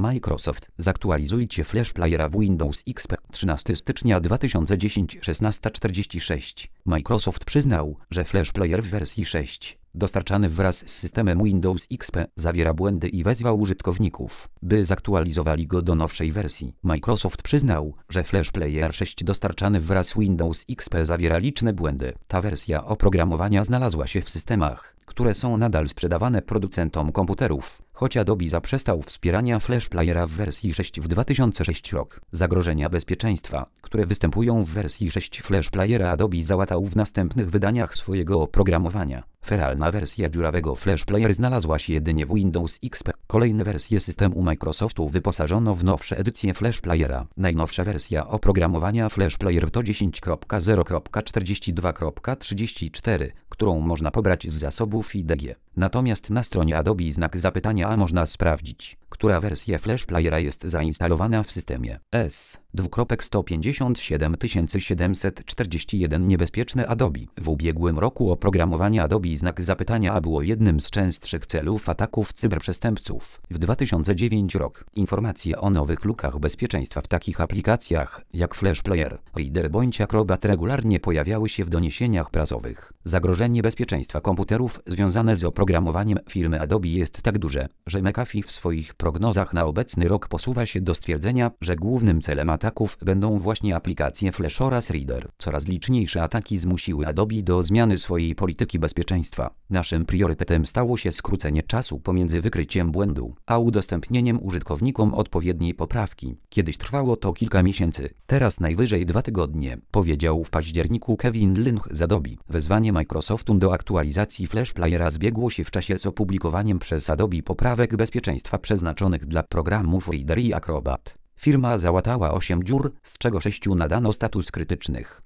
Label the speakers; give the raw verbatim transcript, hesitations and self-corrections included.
Speaker 1: Microsoft, zaktualizujcie Flash Playera w Windows X P. trzynastego stycznia dwa tysiące dziesiątego, szesnasta czterdzieści sześć. Microsoft przyznał, że Flash Player w wersji sześć, dostarczany wraz z systemem Windows X P, zawiera błędy i wezwał użytkowników, by zaktualizowali go do nowszej wersji. Microsoft przyznał, że Flash Player sześć dostarczany wraz z Windows X P zawiera liczne błędy. Ta wersja oprogramowania znalazła się w systemach, które są nadal sprzedawane producentom komputerów, choć Adobe zaprzestał wspierania Flash Playera w wersji sześć w dwa tysiące szóstym roku. Zagrożenia bezpieczeństwa, które występują w wersji sześć Flash Playera, Adobe załatał w następnych wydaniach swojego oprogramowania. Feralna wersja dziurawego Flash Player znalazła się jedynie w Windows X P. Kolejne wersje systemu Microsoftu wyposażono w nowsze edycje Flash Playera. Najnowsza wersja oprogramowania Flash Player to dziesięć zero czterdzieści dwa trzydzieści cztery, którą można pobrać z zasobów I D G. Natomiast na stronie Adobe znak zapytania można sprawdzić, która wersja Flash Playera jest zainstalowana w systemie. S dwa sto pięćdziesiąt siedem siedemset czterdzieści jeden. Niebezpieczne Adobe. W ubiegłym roku oprogramowanie Adobe znak zapytania było jednym z częstszych celów ataków cyberprzestępców. W dwa tysiące dziewiątym roku informacje o nowych lukach bezpieczeństwa w takich aplikacjach jak Flash Player, Reader bądź Acrobat regularnie pojawiały się w doniesieniach prasowych. Zagrożenie bezpieczeństwa komputerów związane z oprogramowaniem firmy Adobe jest tak duże, że McAfee w swoich prognozach na obecny rok posuwa się do stwierdzenia, że głównym celem ataków będą właśnie aplikacje Flash oraz Reader. Coraz liczniejsze ataki zmusiły Adobe do zmiany swojej polityki bezpieczeństwa. Naszym priorytetem stało się skrócenie czasu pomiędzy wykryciem błędu a udostępnieniem użytkownikom odpowiedniej poprawki. Kiedyś trwało to kilka miesięcy, teraz najwyżej dwa tygodnie, powiedział w październiku Kevin Lynch z Adobe. Wezwanie Microsoftu do aktualizacji Flash Playera zbiegło się w czasie z opublikowaniem przez Adobe poprawek bezpieczeństwa przeznaczonych dla programów Reader i Acrobat. Firma załatała osiem dziur, z czego sześciu nadano status krytycznych.